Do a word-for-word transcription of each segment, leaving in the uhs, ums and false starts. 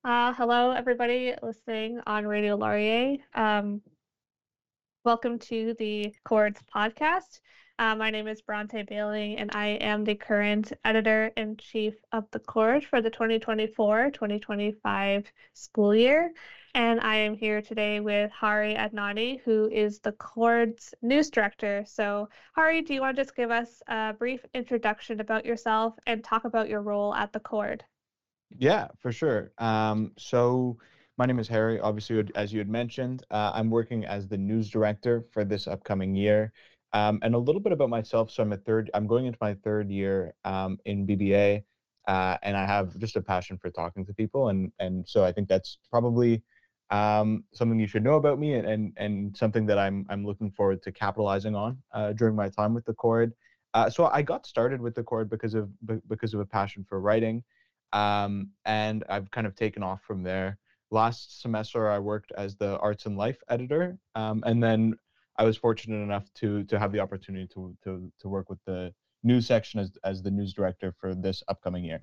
Uh, hello, everybody listening on Radio Laurier. Um, welcome to the Chords podcast. Uh, my name is Bronte Bailey, and I am the current editor in chief of the Chord for the twenty twenty-four twenty twenty-five school year. And I am here today with Hari Adnani, who is the Chord's news director. So, Hari, do you want to just give us a brief introduction about yourself and talk about your role at the Chord? Yeah, for sure. Um, so my name is Harry. Obviously, as you had mentioned, uh, I'm working as the news director for this upcoming year. Um, and a little bit about myself. So I'm a third. I'm going into my third year um, in B B A, uh, and I have just a passion for talking to people, and and so I think that's probably um, something you should know about me, and and and something that I'm I'm looking forward to capitalizing on uh, during my time with the Chord. Uh, so I got started with the Chord because of because of a passion for writing. Um, and I've kind of taken off from there. Last semester, I worked as the Arts and Life editor, um, and then I was fortunate enough to to have the opportunity to to to work with the news section as as the news director for this upcoming year.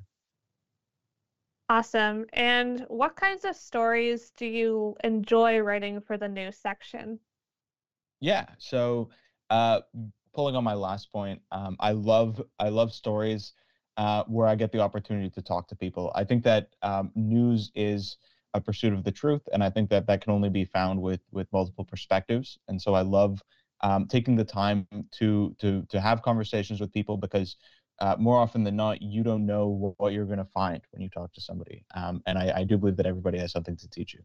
Awesome. And what kinds of stories do you enjoy writing for the news section? Yeah. So, uh, pulling on my last point, um, I love I love stories uh, where I get the opportunity to talk to people. I think that um, news is a pursuit of the truth, and I think that that can only be found with with multiple perspectives. And so, I love um, taking the time to to to have conversations with people because. Uh, more often than not, you don't know what you're going to find when you talk to somebody, um, and I, I do believe that everybody has something to teach you.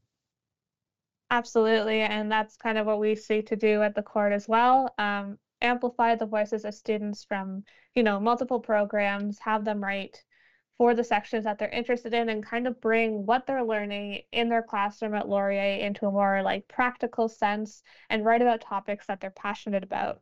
Absolutely. And that's kind of what we seek to do at the court as well. Um, amplify the voices of students from, you know, multiple programs, have them write for the sections that they're interested in and kind of bring what they're learning in their classroom at Laurier into a more like practical sense and write about topics that they're passionate about.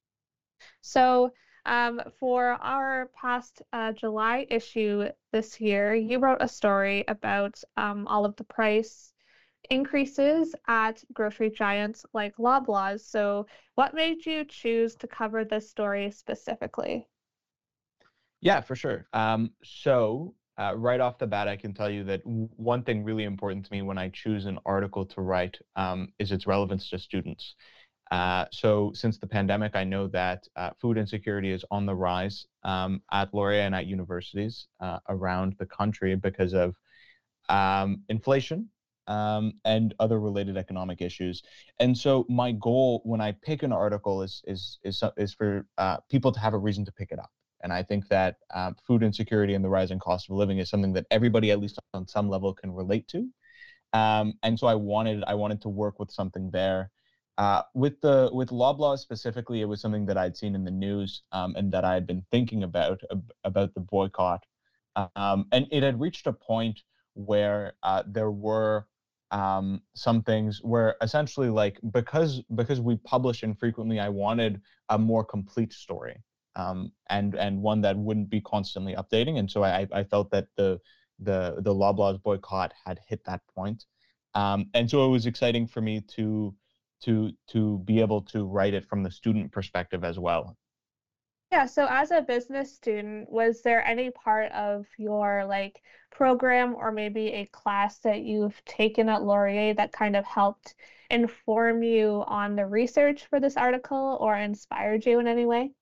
So, um, for our past uh, July issue this year, you wrote a story about um, all of the price increases at grocery giants like Loblaws. So, what made you choose to cover this story specifically? Yeah, for sure. Um, so uh, right off the bat, I can tell you that w- one thing really important to me when I choose an article to write um, is its relevance to students. Uh, so since the pandemic, I know that uh, food insecurity is on the rise um, at Laurier and at universities uh, around the country because of um, inflation um, and other related economic issues. And so my goal when I pick an article is is is is for uh, people to have a reason to pick it up. And I think that um, food insecurity and the rising cost of living is something that everybody, at least on some level, can relate to. Um, and so I wanted I wanted to work with something there. Uh, with the with Loblaw specifically, it was something that I'd seen in the news um, and that I had been thinking about about the boycott, um, and it had reached a point where uh, there were um, some things where essentially like because because we publish infrequently, I wanted a more complete story um, and and one that wouldn't be constantly updating, and so I I felt that the the the Loblaws boycott had hit that point. Um, and so it was exciting for me to to to be able to write it from the student perspective as well. Yeah, so as a business student, was there any part of your like program or maybe a class that you've taken at Laurier that kind of helped inform you on the research for this article or inspired you in any way?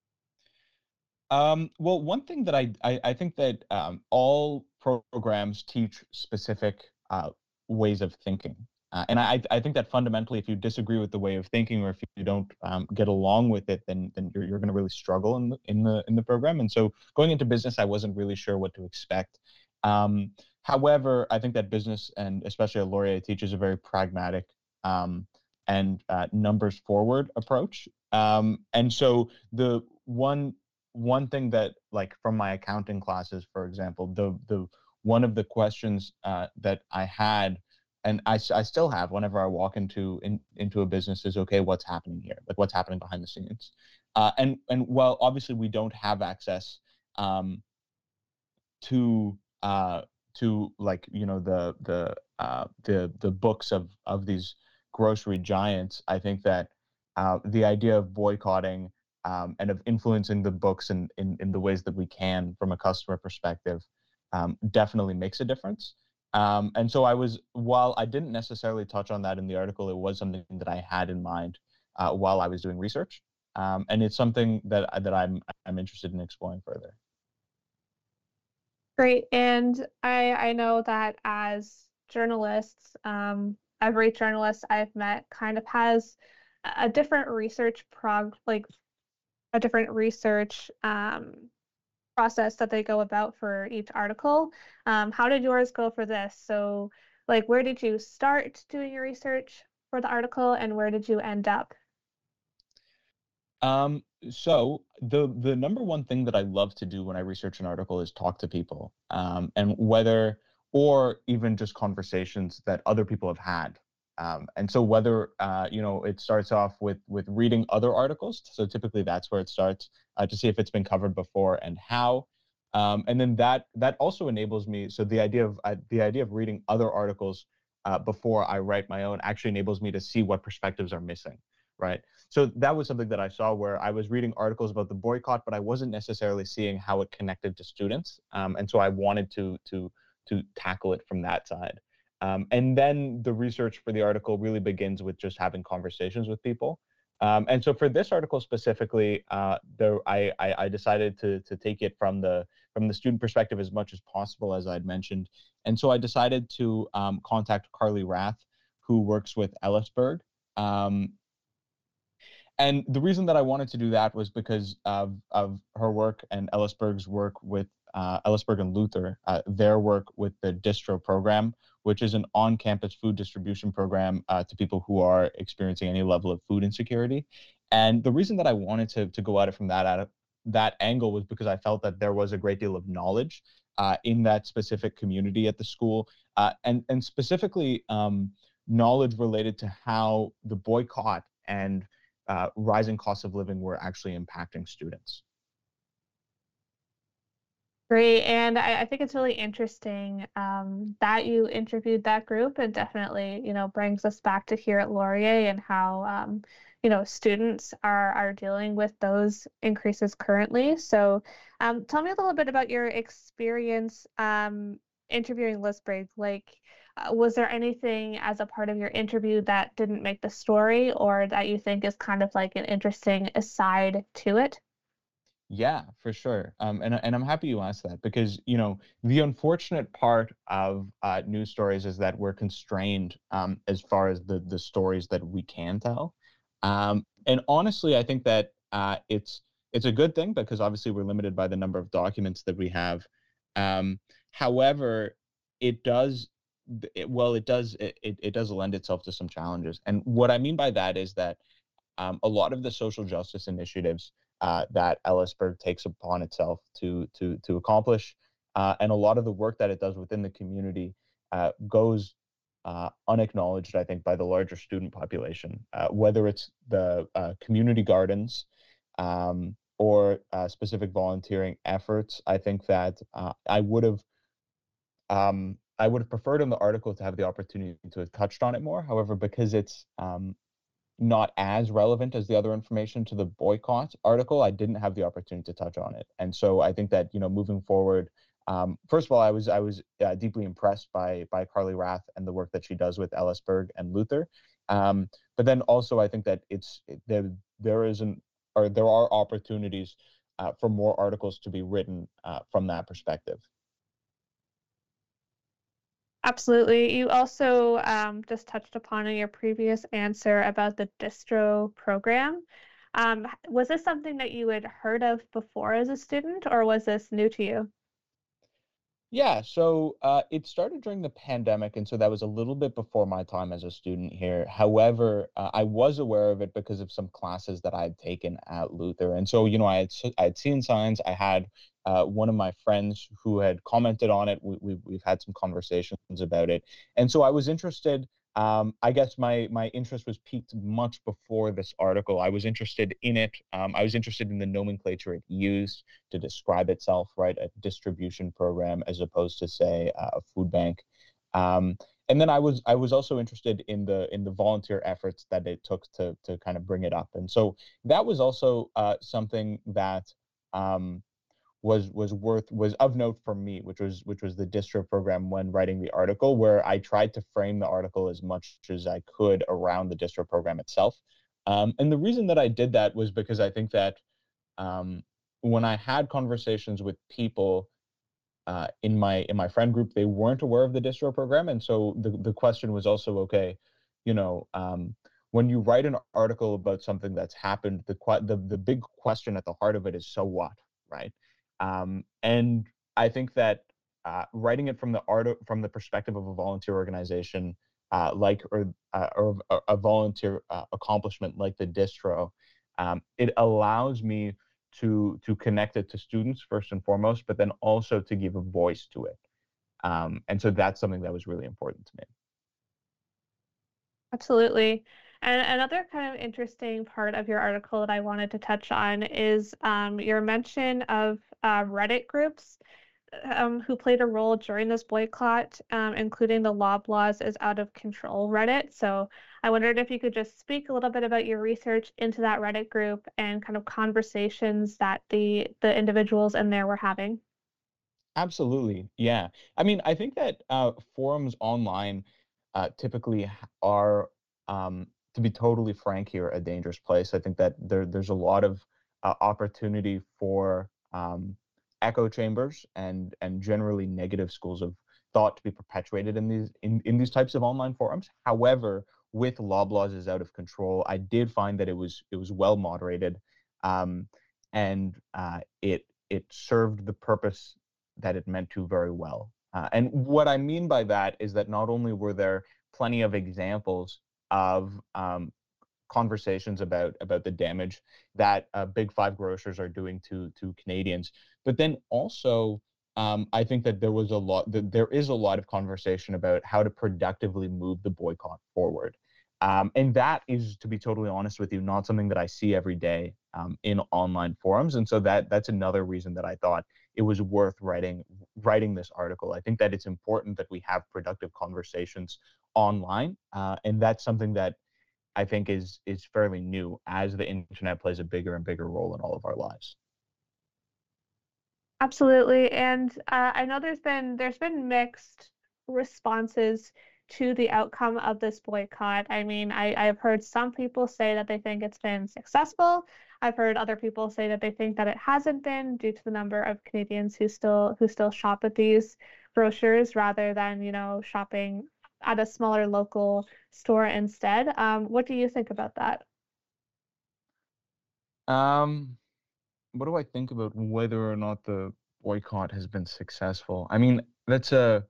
Um, well, one thing that I I, I think that um, all programs teach specific uh, ways of thinking, uh, and I I think that fundamentally, if you disagree with the way of thinking or if you don't um, get along with it, then then you're you're going to really struggle in the in the in the program. And so going into business, I wasn't really sure what to expect. Um, However, I think that business and especially at Laurier teaches a very pragmatic um, and uh, numbers forward approach. Um, and so the one one thing that like from my accounting classes, for example, the the one of the questions uh, that I had and I, I still have whenever I walk into in, into a business is okay, what's happening here, like what's happening behind the scenes, uh, and and while obviously we don't have access um, to uh, to like you know the the uh, the the books of of these grocery giants, I think that uh, the idea of boycotting um, and of influencing the books in, in in the ways that we can from a customer perspective um, definitely makes a difference. Um, and so I was, while I didn't necessarily touch on that in the article, it was something that I had in mind uh, while I was doing research, um, and it's something that that I'm I'm interested in exploring further. Great. And I I know that as journalists, um, every journalist I've met kind of has a a different research prog like a different research um, process that they go about for each article. Um, how did yours go for this? So, like, where did you start doing your research for the article, and where did you end up? Um, so the the number one thing that I love to do when I research an article is talk to people, um, and whether or even just conversations that other people have had. Um, and so whether uh, you know it starts off with with reading other articles. So typically that's where it starts uh, to see if it's been covered before and how. Um, and then that that also enables me. So the idea of uh, the idea of reading other articles uh, before I write my own actually enables me to see what perspectives are missing, right? So that was something that I saw where I was reading articles about the boycott, but I wasn't necessarily seeing how it connected to students. Um, and so I wanted to to to tackle it from that side. Um, and then the research for the article really begins with just having conversations with people. Um, and so for this article specifically, uh, there I, I I decided to to take it from the from the student perspective as much as possible, as I'd mentioned. And so I decided to um, contact Carly Rath, who works with Ellisburg. Um, and the reason that I wanted to do that was because of, of her work and Ellisburg's work with uh, Ellisburg and Luther, uh, their work with the Distro program, which is an on-campus food distribution program uh, to people who are experiencing any level of food insecurity. And the reason that I wanted to, to go at it from that, at that angle was because I felt that there was a great deal of knowledge uh, in that specific community at the school, uh, and, and specifically um, knowledge related to how the boycott and uh, rising costs of living were actually impacting students. Great. And I, I think it's really interesting um, that you interviewed that group, and definitely, you know, brings us back to here at Laurier and how, um, you know, students are are dealing with those increases currently. So um, tell me a little bit about your experience um, interviewing Lisbrig. Like, uh, was there anything as a part of your interview that didn't make the story or that you think is kind of like an interesting aside to it? Yeah, for sure. Um, and and I'm happy you asked that because you know the unfortunate part of uh, news stories is that we're constrained um, as far as the the stories that we can tell. Um, and honestly, I think that uh, it's it's a good thing because obviously we're limited by the number of documents that we have. Um, however, it does it, well, it does it, it it does lend itself to some challenges. And what I mean by that is that um, a lot of the social justice initiatives uh, that Ellisburg takes upon itself to to to accomplish, uh, and a lot of the work that it does within the community uh, goes uh, unacknowledged, I think, by the larger student population. Uh, whether it's the uh, community gardens um, or uh, specific volunteering efforts, I think that uh, I would have um, I would have preferred in the article to have the opportunity to have touched on it more. However, because it's um, not as relevant as the other information to the boycott article, I didn't have the opportunity to touch on it. And so I think that, you know, moving forward, um, first of all, I was I was uh, deeply impressed by by Carly Rath and the work that she does with Ellisburg and Luther. Um, but then also I think that it's there there isn't or there are opportunities uh, for more articles to be written uh, from that perspective. Absolutely. You also um, just touched upon in your previous answer about the distro program. Um, was this something that you had heard of before as a student, or was this new to you? Yeah, so uh, it started during the pandemic, and so that was a little bit before my time as a student here. However, uh, I was aware of it because of some classes that I had taken at Luther, and so you know, I had s- I had seen signs. I had uh, one of my friends who had commented on it. We, we we've had some conversations about it, and so I was interested. Um, I guess my my interest was piqued much before this article. I was interested in it. Um, I was interested in the nomenclature it used to describe itself, right? A distribution program as opposed to say uh, a food bank. Um, and then I was I was also interested in the in the volunteer efforts that it took to to kind of bring it up. And so that was also uh, something that um, was was worth was of note for me, which was which was the distro program when writing the article, where I tried to frame the article as much as I could around the distro program itself. Um, and the reason that I did that was because I think that um, when I had conversations with people uh, in my in my friend group, they weren't aware of the distro program, and so the the question was also, okay, you know, um, when you write an article about something that's happened, the the the big question at the heart of it is, so what, right? Um, and I think that uh, writing it from the art from the perspective of a volunteer organization, uh, like or uh, or a, a volunteer uh, accomplishment like the distro, um, it allows me to to connect it to students first and foremost, but then also to give a voice to it. Um, and so that's something that was really important to me. Absolutely. And another kind of interesting part of your article that I wanted to touch on is um, your mention of uh, Reddit groups um, who played a role during this boycott, um, including the Loblaws is Out of Control Reddit. So I wondered if you could just speak a little bit about your research into that Reddit group and kind of conversations that the the individuals in there were having. Absolutely. Yeah. I mean, I think that uh, forums online uh, typically h- are, um, to be totally frank here, a dangerous place. I think that there, there's a lot of uh, opportunity for um, echo chambers and and generally negative schools of thought to be perpetuated in these in, in these types of online forums. However, with Loblaws is Out of Control, I did find that it was it was well moderated, um, and uh, it it served the purpose that it meant to very well. Uh, and what I mean by that is that not only were there plenty of examples of um, conversations about about the damage that uh, big five grocers are doing to to Canadians, but then also um, I think that there was a lot that there is a lot of conversation about how to productively move the boycott forward. Um, and that is, to be totally honest with you, not something that I see every day um, in online forums. And so that that's another reason that I thought it was worth writing writing this article. I think that it's important that we have productive conversations online, uh, and that's something that I think is is fairly new as the internet plays a bigger and bigger role in all of our lives. Absolutely. And uh, I know there's been there's been mixed responses to the outcome of this boycott. I mean, I, I've heard some people say that they think it's been successful. I've heard other people say that they think that it hasn't been due to the number of Canadians who still who still shop at these grocers rather than, you know, shopping at a smaller local store instead. Um, what do you think about that? Um, what do I think about whether or not the boycott has been successful? I mean, that's a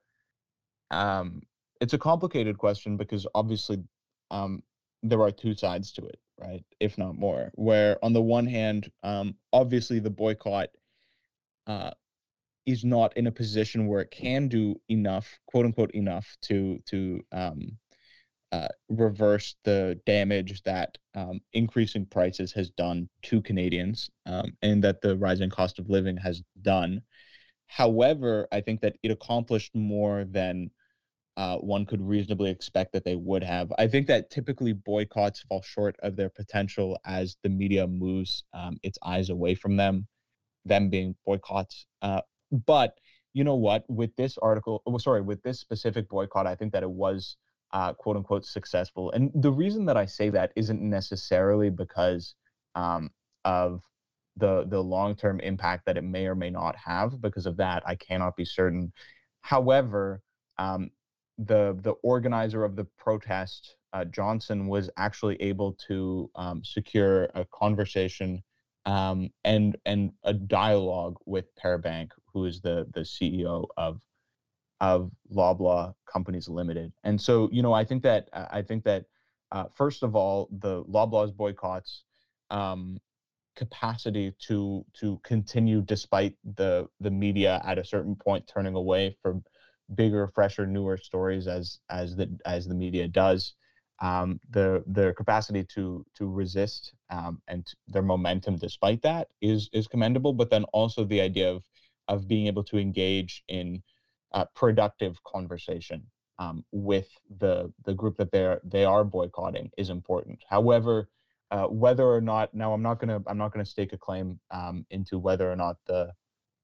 um, it's a complicated question because obviously um, there are two sides to it, right? If not more. Where on the one hand, um, obviously the boycott uh, is not in a position where it can do enough, quote unquote, enough to to um, uh, reverse the damage that um, increasing prices has done to Canadians, um, and that the rising cost of living has done. However, I think that it accomplished more than uh, one could reasonably expect that they would have. I think that typically boycotts fall short of their potential as the media moves um, its eyes away from them, them being boycotts. Uh, but you know what? With this article, oh, sorry, with this specific boycott, I think that it was uh, quote unquote successful. And the reason that I say that isn't necessarily because um, of the the long term impact that it may or may not have. Because of that, I cannot be certain. However, um, the the organizer of the protest, uh, Johnson, was actually able to um, secure a conversation um, and and a dialogue with Per Bank, who is the the C E O of of Loblaw Companies Limited. And so, you know, I think that I think that uh, first of all, the Loblaw's boycotts um, capacity to to continue despite the the media at a certain point turning away from bigger, fresher, newer stories as as the as the media does. Um, their their capacity to to resist um, and their momentum despite that is is commendable. But then also the idea of of being able to engage in uh, productive conversation um, with the the group that they're they are boycotting is important. However, uh, whether or not now I'm not gonna I'm not gonna stake a claim um, into whether or not the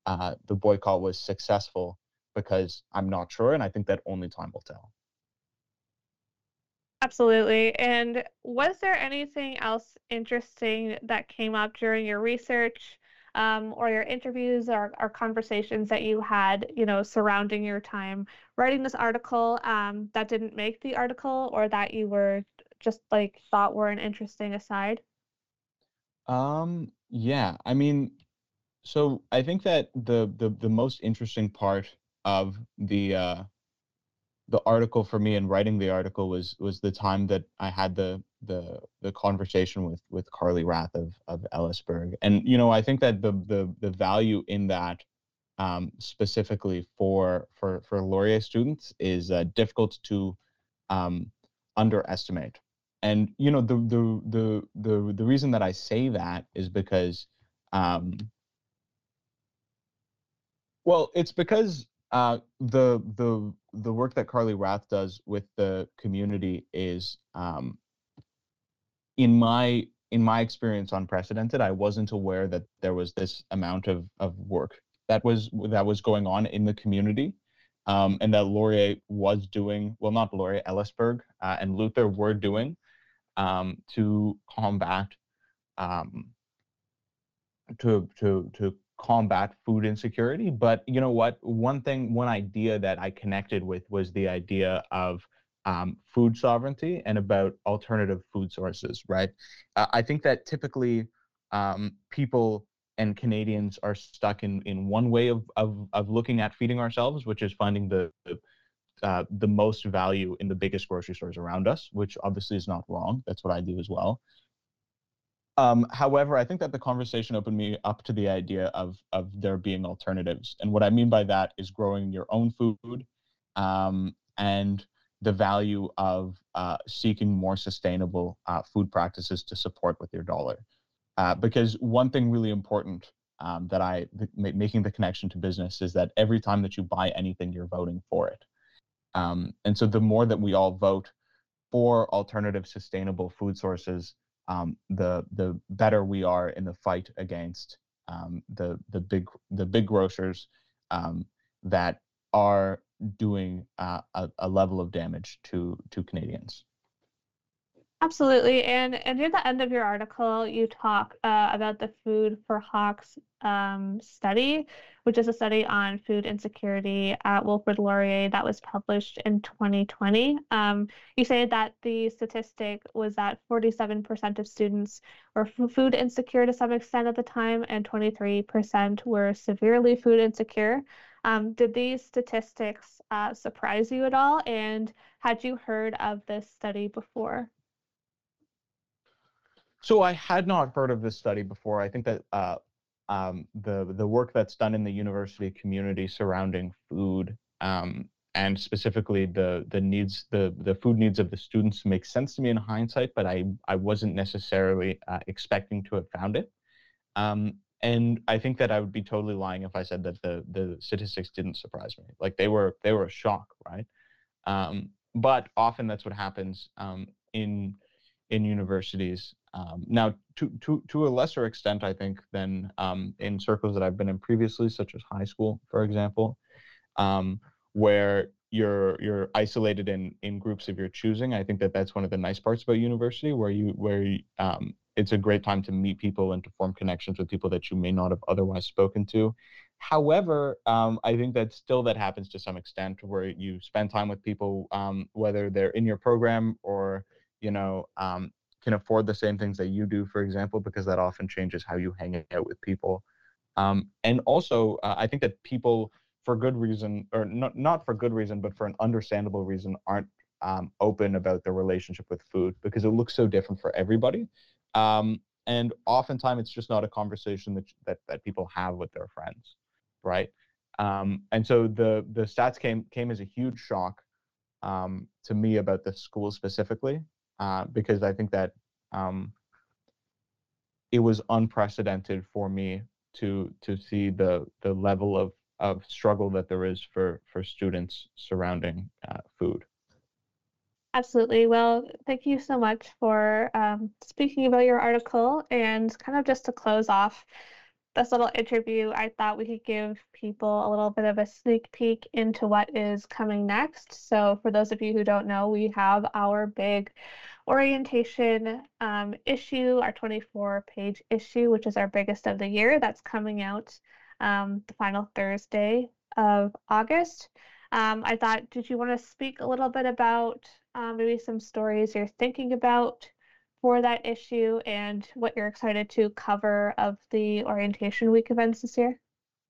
uh, the boycott was successful, because I'm not sure, and I think that only time will tell. Absolutely. And was there anything else interesting that came up during your research, um, or your interviews or, or conversations that you had, you know, surrounding your time writing this article, um, that didn't make the article or that you were just like thought were an interesting aside? Um, yeah, I mean, so I think that the the the most interesting part of the uh, the article for me and writing the article was was the time that I had the the the conversation with with Carly Rath of of Ellisburg. And you know, I think that the the the value in that, um, specifically for for for Laurier students, is uh, difficult to um, underestimate. And you know, the the the the the reason that I say that is because, um, well, it's because uh, the the the work that Carly Rath does with the community is, um, in my in my experience, unprecedented. I wasn't aware that there was this amount of of work that was that was going on in the community, um, and that Laurier was doing. Well, not Laurier, Ellisburg, uh, and Luther were doing, um, to combat, um, to to to combat food insecurity. But you know what? One thing, one idea that I connected with was the idea of, um, food sovereignty and about alternative food sources. Right? Uh, I think that typically, um, people and Canadians are stuck in in one way of of of looking at feeding ourselves, which is finding the the, uh, the most value in the biggest grocery stores around us, which obviously is not wrong. That's what I do as well. Um, however, I think that the conversation opened me up to the idea of of there being alternatives, and what I mean by that is growing your own food, um, and the value of uh, seeking more sustainable uh, food practices to support with your dollar. Uh, because one thing really important, um, that I th- making the connection to business, is that every time that you buy anything, you're voting for it. Um, and so the more that we all vote for alternative sustainable food sources, um, the the better we are in the fight against, um, the the big the big grocers, um, that are doing uh, a, a level of damage to to Canadians. Absolutely. And and near the end of your article, you talk uh, about the Food for Hawks um, study, which is a study on food insecurity at Wilfrid Laurier that was published in twenty twenty. Um, you say that the statistic was that forty-seven percent of students were f- food insecure to some extent at the time, and twenty-three percent were severely food insecure. Um, did these statistics uh, surprise you at all? And had you heard of this study before? So I had not heard of this study before. I think that, uh, um, the the work that's done in the university community surrounding food, um, and specifically the the needs the the food needs of the students, makes sense to me in hindsight, but I I wasn't necessarily uh, expecting to have found it. Um, and I think that I would be totally lying if I said that the the statistics didn't surprise me. Like, they were they were a shock, right? Um, but often that's what happens, um, in in universities. Um, now, to to to a lesser extent, I think, than, um, in circles that I've been in previously, such as high school, for example, um, where you're you're isolated in in groups of your choosing. I think that that's one of the nice parts about university, where you where you, um, it's a great time to meet people and to form connections with people that you may not have otherwise spoken to. However, um, I think that still that happens to some extent, where you spend time with people, um, whether they're in your program or, you know, um, can afford the same things that you do, for example, because that often changes how you hang out with people. Um, and also, uh, I think that people, for good reason, or not not for good reason, but for an understandable reason, aren't, um, open about their relationship with food, because it looks so different for everybody. Um, and oftentimes, it's just not a conversation that that that people have with their friends, right? Um, and so the the stats came came as a huge shock, um, to me, about the school specifically, uh, because I think that, um, it was unprecedented for me to to see the the level of of struggle that there is for for students surrounding uh, food. Absolutely. Well, thank you so much for um, speaking about your article. And kind of just to close off, this little interview, I thought we could give people a little bit of a sneak peek into what is coming next. So for those of you who don't know, we have our big orientation um, issue, our twenty-four page issue, which is our biggest of the year. That's coming out um, the final Thursday of August. Um, I thought, did you want to speak a little bit about um, maybe some stories you're thinking about for that issue and what you're excited to cover of the orientation week events this year?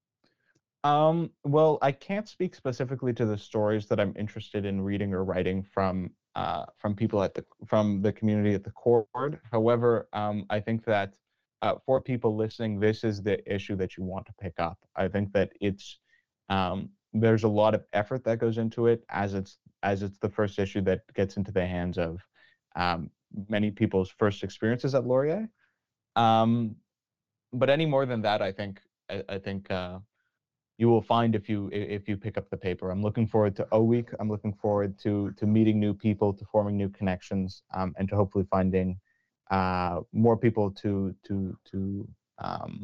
Um, well, I can't speak specifically to the stories that I'm interested in reading or writing from uh, from people at the from the community at the Cord. However, um, I think that uh, for people listening, this is the issue that you want to pick up. I think that it's um, there's a lot of effort that goes into it, as it's as it's the first issue that gets into the hands of um, many people's first experiences at Laurier. Um, but any more than that, I think I, I think. Uh, you will find if you if you pick up the paper. I'm looking forward to O Week. I'm looking forward to to meeting new people, to forming new connections, um, and to hopefully finding uh, more people to to to um,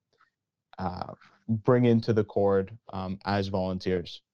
uh, bring into the Cord um, as volunteers.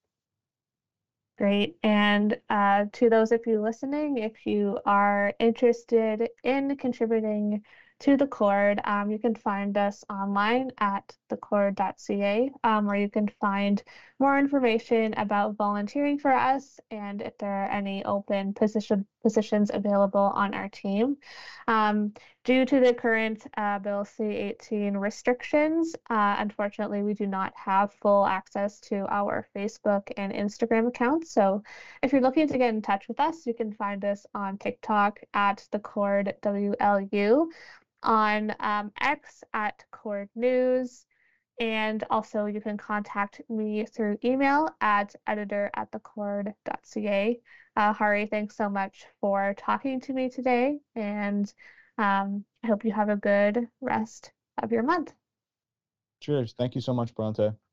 Great. And uh, to those of you listening, if you are interested in contributing to the Cord, um, you can find us online at the cord dot c a, um, where you can find more information about volunteering for us and if there are any open position positions available on our team. Um, due to the current uh, Bill C eighteen restrictions, uh, unfortunately, we do not have full access to our Facebook and Instagram accounts. So if you're looking to get in touch with us, you can find us on TikTok at the Cord W L U, on um, X at Cord News, and also you can contact me through email at editor at the cord dot c a. Uh, Hari, thanks so much for talking to me today, and um, I hope you have a good rest of your month. Cheers. Thank you so much, Bronte.